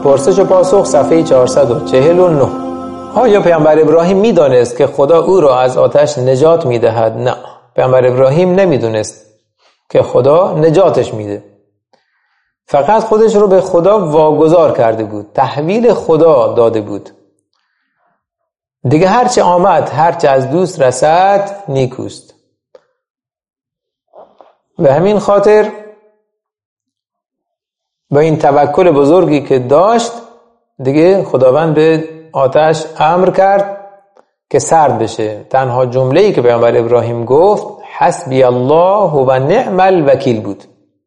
پرسش و پاسخ صفحه 449. آیا پیامبر ابراهیم میدانست که خدا او را از آتش نجات میدهد؟ نه، پیامبر ابراهیم نمیدونست که خدا نجاتش میده. فقط خودش رو به خدا واگذار کرده بود، تحویل خدا داده بود. دیگه هرچه آمد، هرچه از دوست رسد نیکوست. به همین خاطر با این توکل بزرگی که داشت، دیگه خداوند به آتش امر کرد که سرد بشه. تنها جمله‌ای که پیامبر ابراهیم گفت حسبی الله و نعم الوکیل بود.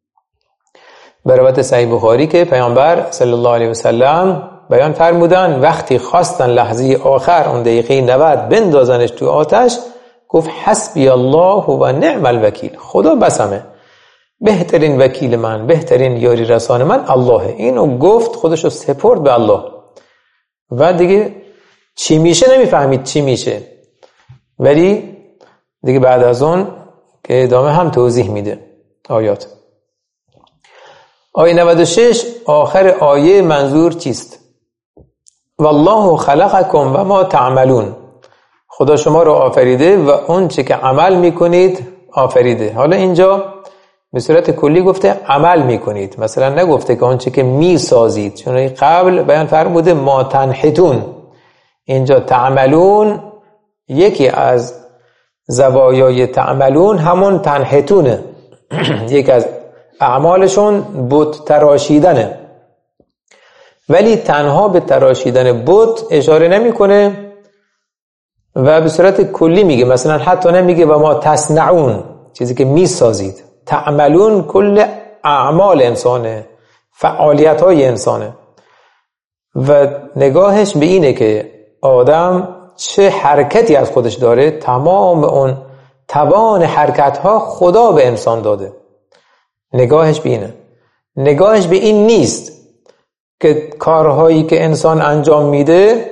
به روایت صحیح بخاری که پیامبر صلی الله علیه و سلم بیان فرمودن وقتی خواستن لحظه آخر اون دقیقه 90 بندازنش تو آتش، گفت حسبی الله و نعم الوکیل، خدا بسمه، بهترین وکیل من، بهترین یاری رسان من اللهه. اینو گفت، خودشو سپرد به الله و دیگه چی میشه نمیفهمید چی میشه، ولی دیگه بعد از اون که ادامه هم توضیح میده آیات. آیه 96 آخر آیه منظور چیست؟ والله خلقکم و ما تعملون، خدا شما رو آفریده و اون چه که عمل میکنید آفریده. حالا اینجا به صورت کلی گفته عمل میکنید، مثلا نگفته که اون چه که میسازید، چون قبل بیان فرموده ما تنحتون. اینجا تعملون یکی از زوایای تعملون همون تنحتونه یکی از اعمالشون بت تراشیدنه، ولی تنها به تراشیدن بت اشاره نمیکنه و به صورت کلی میگه، مثلا حتی نمیگه و ما تصنعون، چیزی که میسازید. تعملون کل اعمال انسانه، فعالیت های انسانه و نگاهش به اینه که آدم چه حرکتی از خودش داره، تمام اون توان حرکت ها خدا به انسان داده. نگاهش به اینه، نگاهش به این نیست که کارهایی که انسان انجام میده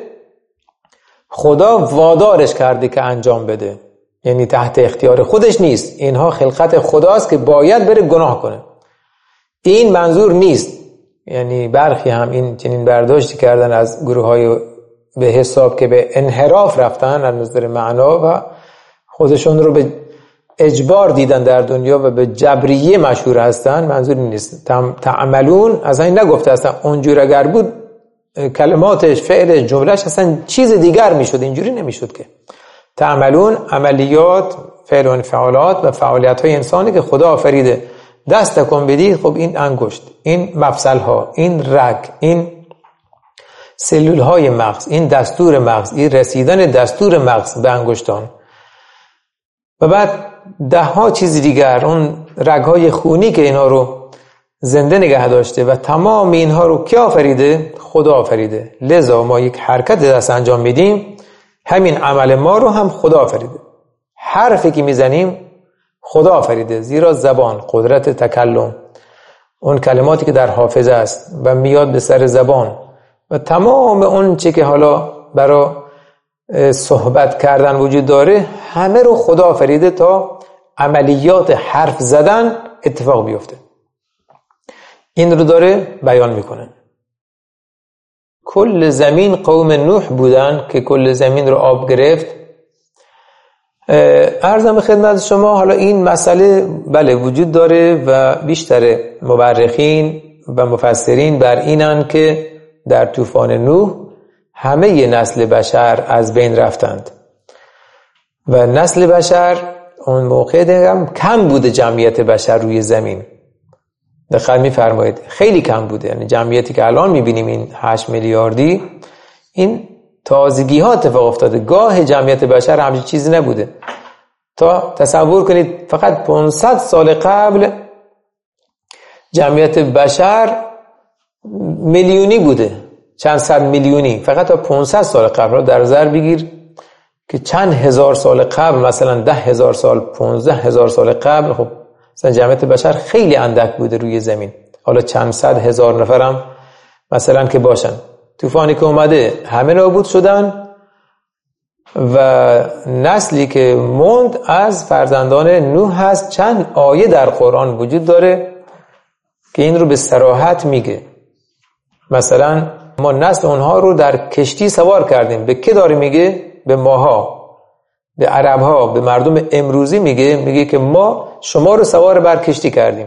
خدا وادارش کرده که انجام بده، یعنی تحت اختیار خودش نیست، اینها خلقت خداست که باید بره گناه کنه. این منظور نیست. یعنی برخی هم این چنین برداشتی کردن از گروه های به حساب که به انحراف رفتن از نظر معنا و خودشون رو به اجبار دیدن در دنیا و به جبریه مشهور هستن. منظور نیست. تعملون از این نگفته اصلا، اونجور اگر بود کلماتش، فعلش، جملهش اصلا چیز دیگر میشد، اینجوری نمیشد که. تعملون عملیات، فعل و انفعالات و فعالیت های انسانی که خدا آفریده. دستکن بدید، خب این انگشت، این مفصل ها، این رگ، این سلول های مغز، این دستور مغز، این رسیدن دستور مغز به انگشتان و بعد ده ها چیز دیگر، اون رگ های خونی که اینا رو زنده نگه داشته و تمام اینها رو کی آفریده؟ خدا آفریده. لذا ما یک حرکت دست انجام میدیم، همین عمل ما رو هم خدا آفریده. حرفی که میزنیم خدا آفریده، زیرا زبان، قدرت تکلم، اون کلماتی که در حافظه است و میاد به سر زبان و تمام اون چی که حالا برای صحبت کردن وجود داره، همه رو خدا آفریده تا عملیات حرف زدن اتفاق بیفته. این رو داره بیان میکنه. کل زمین قوم نوح بودن که کل زمین رو آب گرفت. عرضم به خدمت شما، حالا این مسئله بله وجود داره و بیشتر مورخین و مفسرین بر اینن که در طوفان نوح همه نسل بشر از بین رفتند و نسل بشر اون موقع هم کم بوده، جمعیت بشر روی زمین. دقت می‌فرمایید خیلی کم بوده، یعنی جمعیتی که الان می‌بینیم این 8 میلیاردی، این تازگی ها اتفاق افتاده. گاه جمعیت بشر همچین چیزی نبوده. تا تصور کنید فقط 500 سال قبل جمعیت بشر میلیونی بوده، چند صد میلیونی. فقط تا 500 سال قبل رو در نظر بگیر که چند هزار سال قبل، مثلا 10,000 سال، 15,000 سال قبل، خب مثلا جمعیت بشر خیلی اندک بوده روی زمین. حالا چند صد هزار نفرم مثلا که باشن، طوفانی که اومده همه نابود شدن و نسلی که موند از فرزندان نوح هست. چند آیه در قرآن وجود داره که این رو به صراحت میگه. مثلا ما نسل اونها رو در کشتی سوار کردیم. به که داره میگه؟ به ماها، به عربها، به مردم امروزی میگه که ما شما رو سوار بر کشتی کردیم.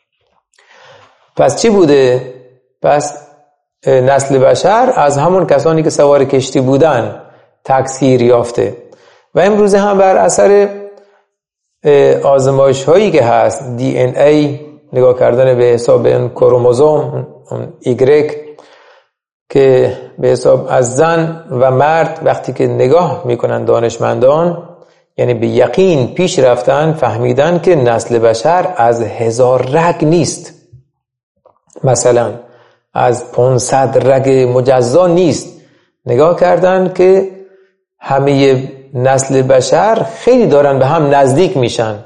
پس چی بوده؟ پس نسل بشر از همون کسانی که سوار کشتی بودن تکثیر یافته و امروز هم بر اثر آزمایش هایی که هست، دی ان ای نگاه کردن به حساب این کروموزوم، اون ایگرگ، که به حساب از زن و مرد وقتی که نگاه میکنن دانشمندان، یعنی به یقین پیش رفتن، فهمیدن که نسل بشر از 1000 رگ نیست، مثلا از 500 رگ مجزا نیست. نگاه کردن که همه نسل بشر خیلی دارن به هم نزدیک میشن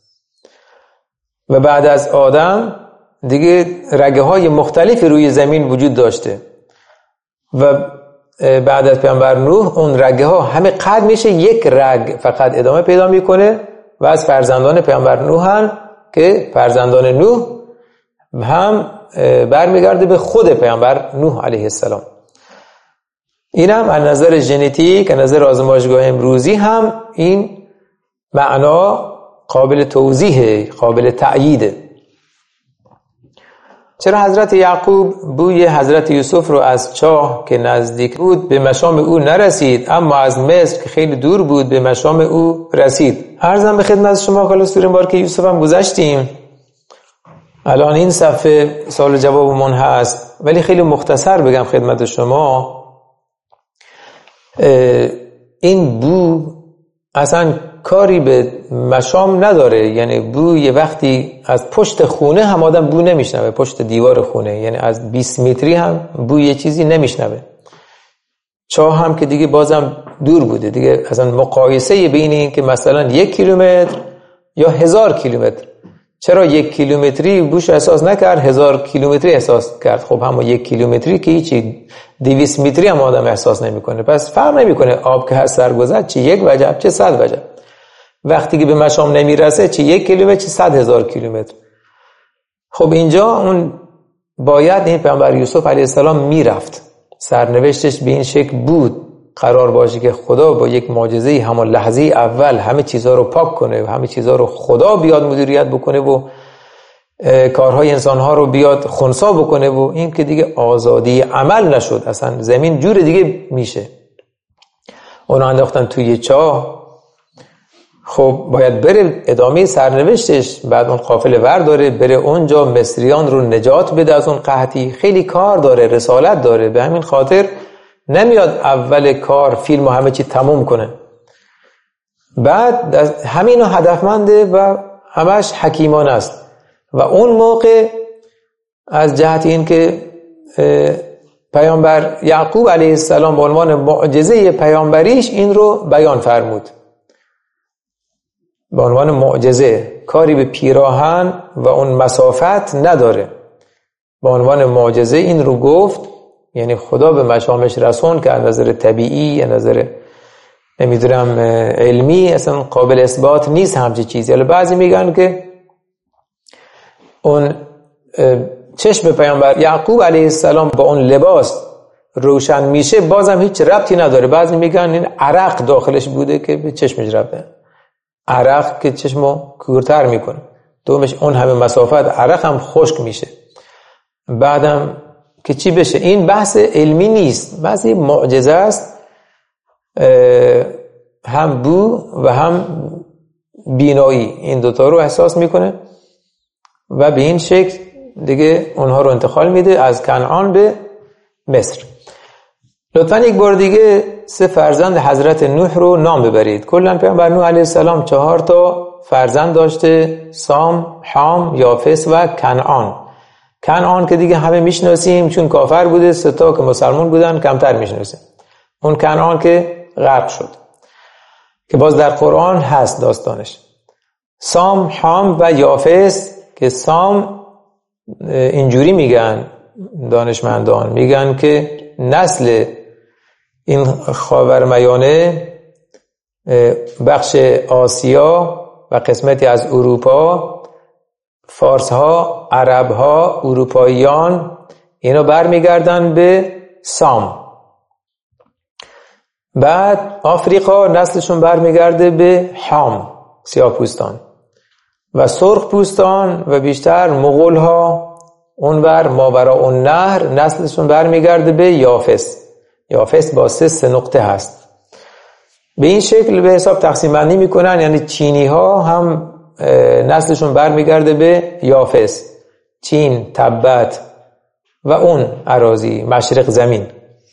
و بعد از آدم دیگه رگه های مختلفی روی زمین وجود داشته و بعد از پیامبر نوح اون رگه ها همه قطع میشه، یک رگ فقط ادامه پیدا میکنه و از فرزندان پیامبر نوح که فرزندان نوح هم برمیگرده به خود پیامبر نوح علیه السلام. این هم از نظر ژنتیک، از نظر آزمایشگاه امروزی هم این معنا قابل توضیحه، قابل تأییده. چرا حضرت یعقوب بوی حضرت یوسف رو از چاه که نزدیک بود به مشام او نرسید، اما از مصر که خیلی دور بود به مشام او رسید؟ عرضم به خدمت شما که سوره مبارکه یوسف هم گذشتیم، الان این صفحه سوال جوابمون هست، ولی خیلی مختصر بگم خدمت شما. این بو اصلا کاری به مشام نداره، یعنی بو یه وقتی از پشت خونه هم آدم بو نمیشنوه، پشت دیوار خونه، یعنی از 20 متری هم بو یه چیزی نمیشنوه. چاه هم که دیگه بازم دور بوده دیگه، اصلا مقایسه بین این که مثلا 1 کیلومتر یا 1000 کیلومتر، چرا 1 کیلومتری بوش احساس نکرد، 1000 کیلومتری احساس کرد؟ خب هم 1 کیلومتری که هیچی، 200 متری هم آدم احساس نمیکنه. پس فرق نمیکنه آب که هست سرگذشت، چه 1 وجب چه 100 وجب. وقتی که به مشام نمیرسه چه 1 کیلومتر چه 100,000 کیلومتر. خب اینجا اون باید این پیامبر یوسف علیه السلام میرفت، سرنوشتش به این شکل بود، قرار باشه که خدا با یک معجزه همون لحظه اول همه چیزها رو پاک کنه و همه چیزها رو خدا بیاد مدیریت بکنه و کارهای انسانها رو بیاد خنثی بکنه و این که دیگه آزادی عمل نشد، اصلا زمین جور دیگه میشه. اونا انداختن توی چاه، خب باید بره ادامه سرنوشتش، بعد اون قافله ور داره بره اونجا مصریان رو نجات بده از اون قحطی، خیلی کار داره، رسالت داره. به همین خاطر نمیاد اول کار فیلم و همه چی تموم کنه، بعد همینو هدفمنده و همش حکیمانه است. و اون موقع از جهت این که پیامبر یعقوب علیه السلام به عنوان معجزه پیامبریش این رو بیان فرمود، به عنوان معجزه، کاری به پیراهن و اون مسافت نداره، به عنوان معجزه این رو گفت. یعنی خدا به مشامش رسون که از نظر طبیعی، از نظر نمیدونم علمی اصلا قابل اثبات نیست همچین چیزی. حالا بعضی میگن که اون چشم پیامبر یعقوب علیه السلام با اون لباس روشن میشه، بازم هیچ ربطی نداره. بعضی میگن این عرق داخلش بوده که به چشمش رفته، عرق که چشمو کورتر میکنه، دومش اون همه مسافت عرق هم خشک میشه، بعدم که چی بشه. این بحث علمی نیست، بحث معجزه است، هم بو و هم بینایی، این دوتا رو احساس میکنه و به این شکل دیگه اونها رو انتقال میده از کنعان به مصر. لطفاً یک بار دیگه 3 فرزند حضرت نوح رو نام ببرید. کلاً پیامبر نوح علیه السلام 4 تا فرزند داشته: سام، حام، یافس و کنعان. کنعان که دیگه همه میشناسیم چون کافر بوده، 3 تا که مسلمان بودن کمتر میشناسیم. اون کنعان که غرق شد که باز در قرآن هست داستانش. سام، حام و یافس که سام اینجوری میگن دانشمندان، میگن که نسل این خاورمیانه، بخش آسیا و قسمتی از اروپا، فارس ها، عرب ها، اروپاییان، اینا برمیگردن به سام. بعد آفریقا نسلشون برمیگرده به حام، سیاه‌پوستان، و سرخ پوستان و بیشتر مغول ها اونور ماوراءالنهر نسلشون برمیگرده به یافس. یافس با 3 نقطه هست. به این شکل به حساب تقسیم بندی میکنن، یعنی چینی ها هم نسلشون برمیگرده به یافس، چین، تبت و اون اراضی مشرق زمین.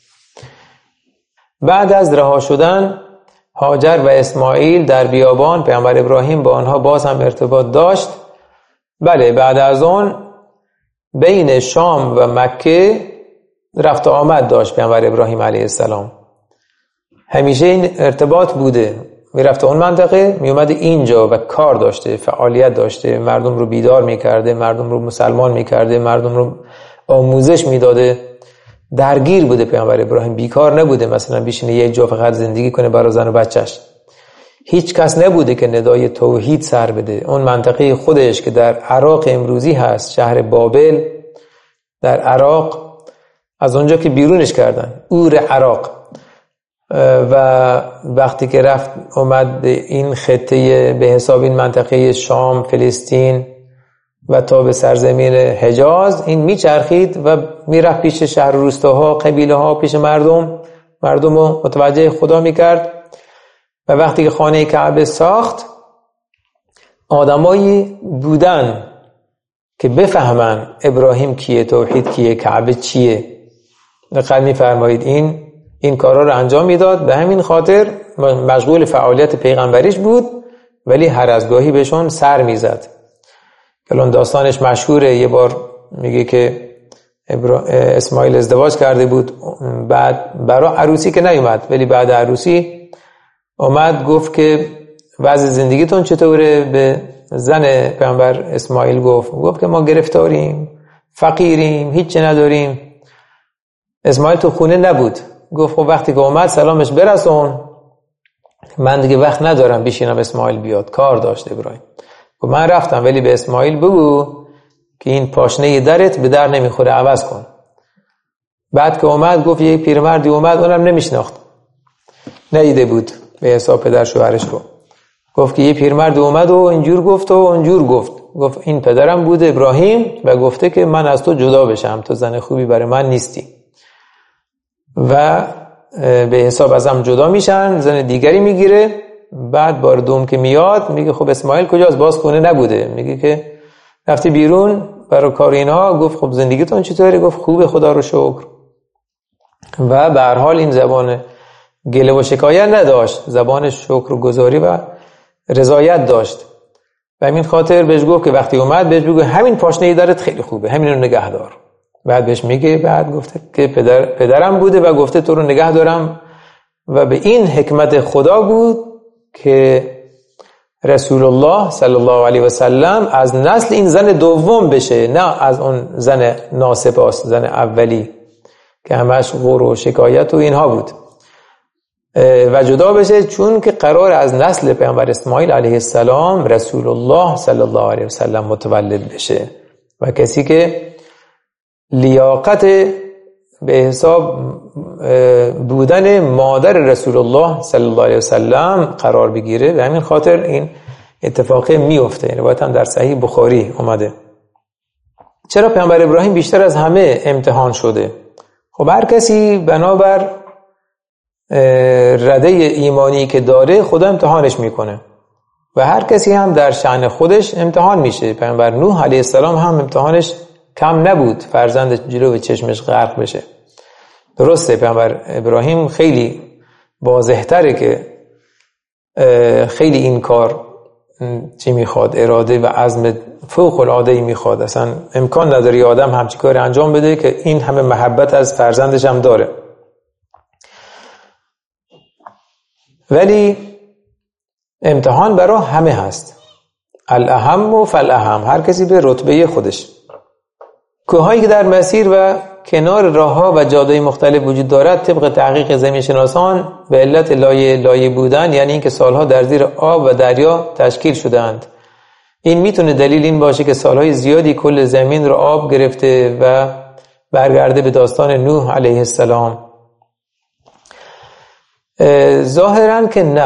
بعد از رها شدن هاجر و اسماعیل در بیابان، پیامبر ابراهیم با آنها باز هم ارتباط داشت. بله، بعد از اون بین شام و مکه رفت و آمد داشت پیامبر ابراهیم علیه السلام. همیشه این ارتباط بوده، میرفت اون منطقه، میومده اینجا و کار داشته، فعالیت داشته، مردم رو بیدار میکرده، مردم رو مسلمان میکرده، مردم رو آموزش میداده. درگیر بوده پیامبر ابراهیم، بیکار نبوده مثلا بشینه یک جا فقط زندگی کنه برای زن و بچهش. هیچ کس نبوده که ندای توحید سر بده. اون منطقه خودش که در عراق امروزی هست، شهر بابل در عراق، از اونجا که بیرونش کردن، اور عراق، و وقتی که رفت اومد این خطه به حساب این منطقه شام، فلسطین و تا به سرزمین حجاز، این میچرخید و میرفت پیش شهر روستاها، قبیله ها، پیش مردم رو متوجه خدا میکرد. و وقتی که خانه کعبه ساخت، آدمایی بودن که بفهمن ابراهیم کیه، توحید کیه، کعبه چیه. دقت میفرمایید، این کارا رو انجام میداد. به همین خاطر مشغول فعالیت پیغمبریش بود، ولی هر از گاهی بهشون سر میزد. الان داستانش مشهوره. یه بار میگه که اسماعیل ازدواج کرده بود، بعد برای عروسی که نیومد، ولی بعد عروسی اومد گفت که وضع زندگیتون چطوره؟ به زن پیامبر اسماعیل گفت که ما گرفتاریم، فقیریم، هیچ چی نداریم. اسماعیل تو خونه نبود. گفت خب وقتی که اومد سلامش برسون، من دیگه وقت ندارم بشینم اسماعیل بیاد، کار داشت ابراهیم. و من رفتم، ولی به اسماعیل بگو که این پاشنه درت به در نمیخوره، عوض کن. بعد که اومد گفت یه پیرمردی اومد، اونم نمیشناخت، ندیده بود به حساب پدر شوهرش رو. گفت که یه پیرمرد اومد و اینجور گفت و اونجور گفت این پدرم بود ابراهیم و گفته که من از تو جدا بشم، تو زن خوبی برای من نیستی. و به حساب ازم جدا میشن، زن دیگری میگیره. بعد بار دوم که میاد میگه خب اسماعیل کجاست؟ باز خونه نبوده. میگه که رفتی بیرون برای کار اینا. گفت خب زندگیتون چطوره؟ گفت خوبه خدا رو شکر. و به هر حال این زبان گله و شکایت نداشت، زبان شکر و گزاری و رضایت داشت. و همین خاطر بهش گفت که وقتی اومد بهش بگو همین پاشنه درت خیلی خوبه، همین رو نگه دار. بعد بهش میگه، بعد گفته که پدرم بوده و گفته تو رو نگه دارم. و به این حکمت خدا بود که رسول الله صلی الله علیه و سلم از نسل این زن دوم بشه، نه از اون زن ناسپاس، زن اولی که همش غر و شکایت و اینها بود، و جدا بشه، چون که قرار از نسل پیامبر اسماعیل علیه السلام رسول الله صلی الله علیه و سلم متولد بشه. و کسی که لیاقت به حساب بودن مادر رسول الله صلی الله علیه و سلم قرار بگیره. به همین خاطر این اتفاق میفته. روایت هم در صحیح بخاری اومده. چرا پیامبر ابراهیم بیشتر از همه امتحان شده؟ خب هر کسی بنابر رده ایمانی که داره خدا امتحانش میکنه، و هر کسی هم در شأن خودش امتحان میشه. پیامبر نوح علیه السلام هم امتحانش کم نبود، فرزند جلو چشمش غرق بشه. درسته پیامبر ابراهیم خیلی واضح‌تره که خیلی این کار چی میخواد، اراده و عزم فوق العاده ای میخواد. اصلا امکان نداره آدم همچین کاری انجام بده که این همه محبت از فرزندش هم داره. ولی امتحان برای همه هست، الاهم و فالاهم، هر کسی به رتبه خودش. کوههایی که در مسیر و کنار راهها و جاده‌های مختلف وجود دارد، طبق تحقیق زمین‌شناسان به علت لایه بودن، یعنی اینکه سالها در زیر آب و دریا تشکیل شدند. این میتونه دلیل این باشه که سالهای زیادی کل زمین رو آب گرفته و برگرده به داستان نوح علیه السلام. ظاهرا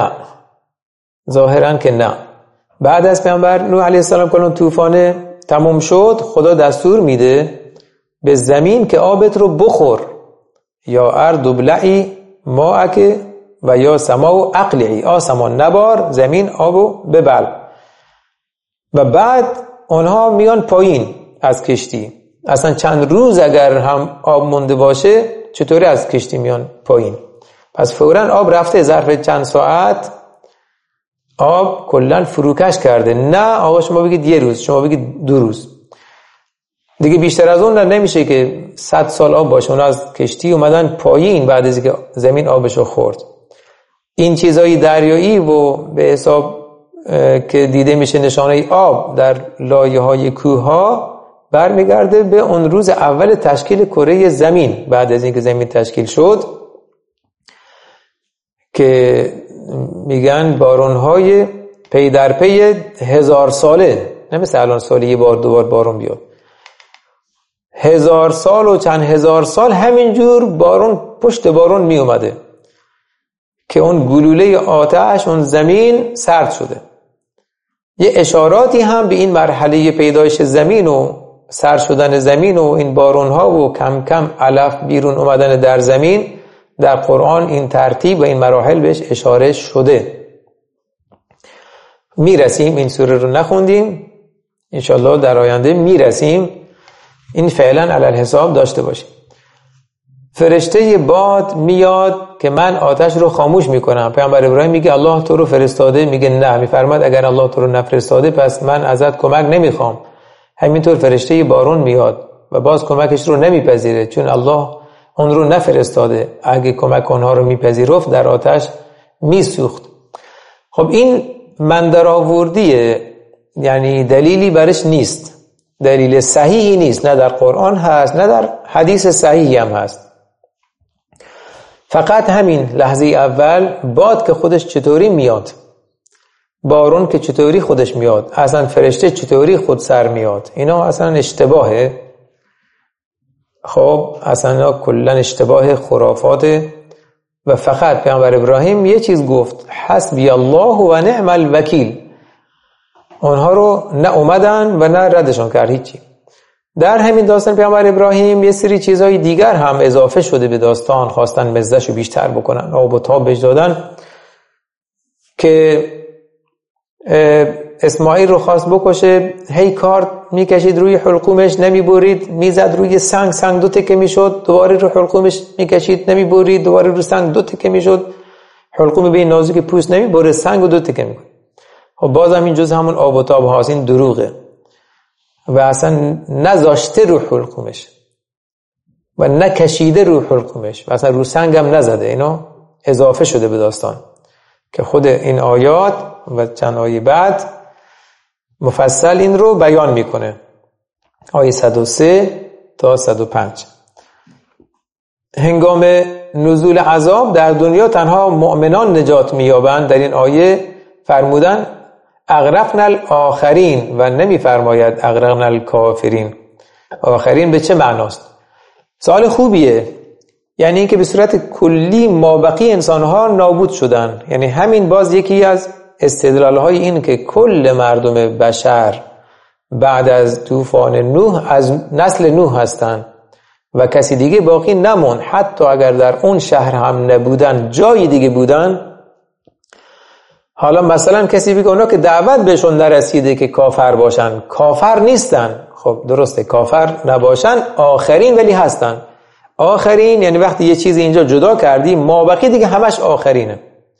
که نه. بعد از پیامبر نوح علیه السلام که طوفان تموم شد، خدا دستور میده به زمین که آبت رو بخور، یا ارض ابلعی ماءک و یا سماء اقلعی، آسمان نبار، زمین آبو ببل. و بعد اونها میان پایین از کشتی. اصلا چند روز اگر هم آب مونده باشه چطوری از کشتی میان پایین؟ پس فوراً آب رفته، ظرف چند ساعت آب کلن فروکش کرده. نه آقا شما بگید یه روز، شما بگید 2 روز، دیگه بیشتر از اون نمیشه که 100 سال آب باشه. اون از کشتی اومدن پایین بعد از اینکه زمین آبشو خورد. این چیزای دریایی و به حساب که دیده میشه نشانه آب در لایه‌های کوه‌ها برمیگرده به اون روز اول تشکیل کره زمین، بعد از اینکه زمین تشکیل شد، که میگن بارون‌های پی در پی 1000 ساله، نه مثل الان سالی یه بار 2 بار بارون بیاد. 1000 سال و چند هزار سال همینجور بارون پشت بارون می اومده که اون گلوله آتش، اون زمین سرد شده. یه اشاراتی هم به این مرحله پیدایش زمین و سرد شدن زمین و این بارون ها و کم کم علف بیرون اومدن در زمین در قرآن این ترتیب و این مراحل بهش اشاره شده. میرسیم، این سوره رو نخوندیم، انشالله در آینده میرسیم. این فعلا علی الحساب داشته باشیم. فرشته باد میاد که من آتش رو خاموش میکنم. پیامبر ابراهیم میگه الله تو رو فرستاده؟ میگه نه. میفرماد اگر الله تو رو نفرستاده پس من ازت کمک نمیخوام. همینطور فرشته بارون میاد و باز کمکش رو نمیپذیره، چون الله اون رو نفرستاده. اگه کمک اونها رو میپذیرفت در آتش میسوخت. خب این من در آوردیه، یعنی دلیلی برش نیست، دلیل صحیحی نیست، نه در قرآن هست نه در حدیث صحیحی هم هست. فقط همین لحظه اول باد که خودش چطوری میاد، بارون که چطوری خودش میاد، اصلا فرشته چطوری خود سر میاد، اینا اصلا اشتباهه. خب اصلا کلن اشتباه، خرافاته. و فقط پیامبر ابراهیم یه چیز گفت، حسبی الله و نعم الوکیل. اونها رو نه اومدن و نه ردشون کرد هیچی. در همین داستان پیامبر ابراهیم یه سری چیزهای دیگر هم اضافه شده به داستان، خواستن مزهشو بیشتر بکنن، آب و تاب بهش دادن که اسماعیل رو خواست بکشه، هی کارت میکشید روی حلقومش نمیبرید، میزد روی سنگ 2 تکه میشد، دوباره رو حلقومش میکشید نمیبرید، دوباره رو سنگ 2 تکه میشد، حلقوم به این نازک پوست نمیبره، سنگ 2 تکه میکنه. خب بازم این جز همون آب و تاب هاست، این دروغه و اصلا نذاشته رو حلقومش و نکشیده رو حلقومش و اصلا رو سنگم نزده. اینا اضافه شده به داستان که خود این آیات و چند آیه بعد مفصل این رو بیان میکنه. آیه 103 تا 105. هنگام نزول عذاب در دنیا تنها مؤمنان نجات مییابند. در این آیه فرمودن اغرقنا الاخرین و نمی فرماید اغرقنا الکافرین. آخرین به چه معناست؟ سوال خوبیه. یعنی اینکه به صورت کلی مابقی انسانها نابود شدن. یعنی همین باز یکی از استدلالهای این که کل مردم بشر بعد از طوفان نوح از نسل نوح هستند و کسی دیگه باقی نمون. حتی اگر در اون شهر هم نبودن، جای دیگه بودن. حالا مثلا کسی بگه اونا که دعوت بهشون نرسیده که کافر باشن، کافر نیستن. خب درسته، کافر نباشن، آخرین ولی هستن. آخرین یعنی وقتی یه چیزی اینجا جدا کردی، مابقی دیگه همش آخرینه.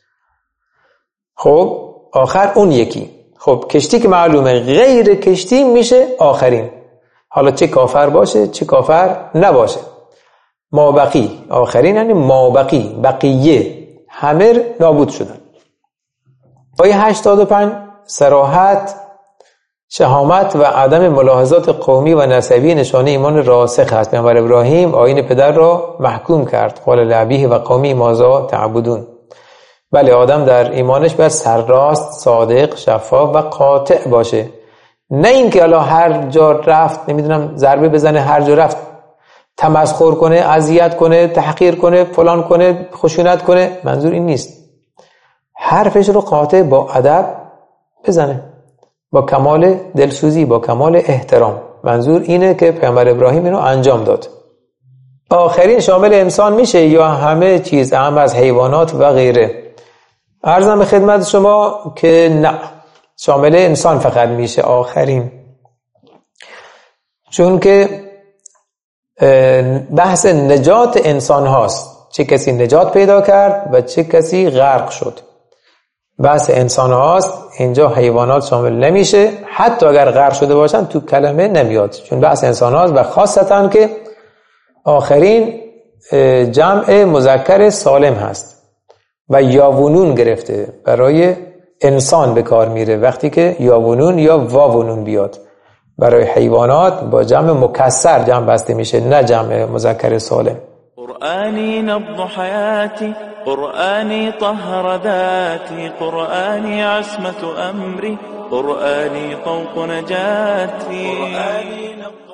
خب آخر اون یکی. خب کشتی که معلومه، غیر کشتی میشه آخرین. حالا چه کافر باشه چه کافر نباشه، مابقی. آخرین یعنی مابقی، بقیه همه نابود شدن. آیه 85 صراحت، شهامت و عدم ملاحظات قومی و نسبی نشانه ایمان راسخ است. پیامبر ابراهیم آیین پدر را محکوم کرد، قال لابیه و قومی ماذا تعبدون. بله، آدم در ایمانش باید سرراست، صادق، شفاف و قاطع باشه. نه اینکه الان هر جا رفت نمیدونم ضربه بزنه، هر جا رفت تمسخر کنه، اذیت کنه، تحقیر کنه، فلان کنه، خشونت کنه. منظور این نیست. حرفش رو قاطع با ادب بزنه، با کمال دلسوزی، با کمال احترام. منظور اینه که پیامبر ابراهیم اینو انجام داد. آخرین شامل انسان میشه یا همه چیز، هم از حیوانات و غیره؟ عرضم به خدمت شما که نه، شامل انسان فقط میشه آخرین، چون که بحث نجات انسان هاست. چه کسی نجات پیدا کرد و چه کسی غرق شد. بحث انسان هاست، اینجا حیوانات شامل نمیشه. حتی اگر غرق شده باشن تو کلمه نمیاد، چون بحث انسان هاست و خاصتا که آخرین جمع مذکر سالم هست و یاونون گرفته، برای انسان به کار میره وقتی که یاونون یا واونون بیاد. برای حیوانات با جمع مکسر جمع بسته میشه، نه جمع مذکر سالم. قرآني نبض حياتي، قرآني طهر ذاتي، قرآني عصمة أمري، قرآني طوق نجاتي.